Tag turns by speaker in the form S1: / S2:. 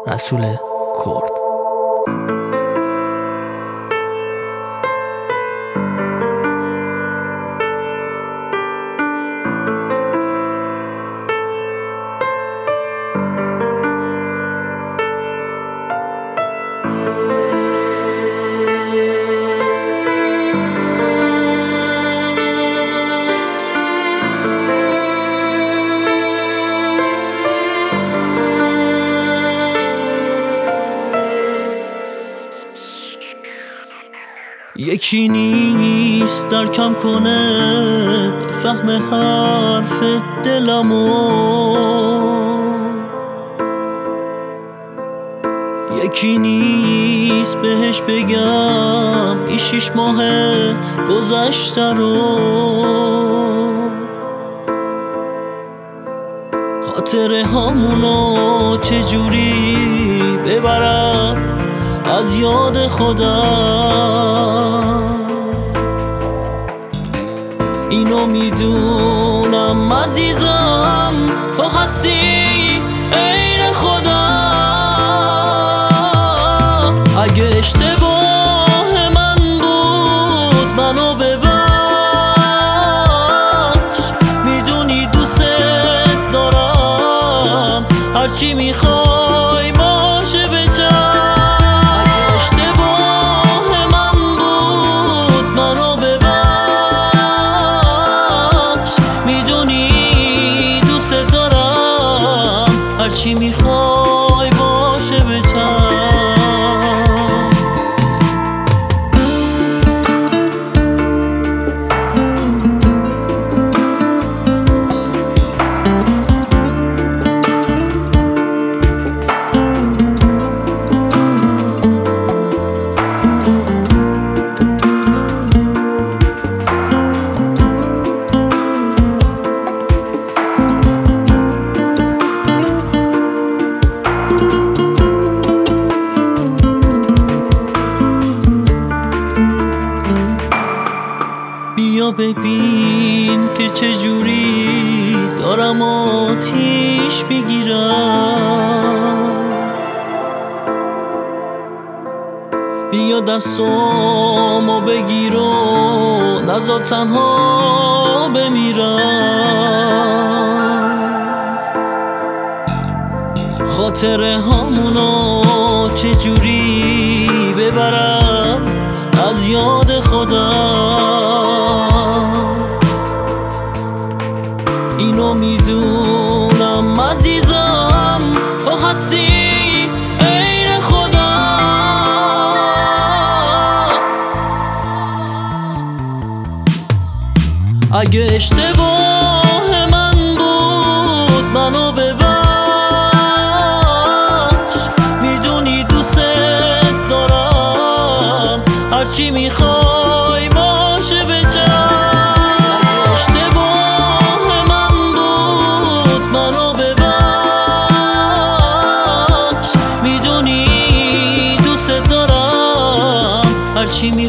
S1: رسول کرد.
S2: یکی نیست در کم کنه فهم حرف دلمو، یکی نیست بهش بگم این 6 ماه گذشته رو، خاطره هامونو چجوری ببرم از یاد خودم. اینو میدونم عزیزم تو هستی عین خودم. اگه اشتباه من بود منو ببخش، میدونی دوست دارم هرچی میخوای باشه بچم. هرچی میخوای باشه بچم. بیا ببین که چجوری دارم آتیش میگیرم، بیا دستامو بگیر و نذار تنها بمیرم. خاطره هامونو چجوری ببرم از یاد خودم. اینو میدونم عزیزم تو هستی عین خودم. اگه اشتباه من بود منو ببخش، میدونی دوست دارم هرچی میخوای باشه بچم. اگه اشتباه من بود منو ببخش، میدونی دوست دارم هرچی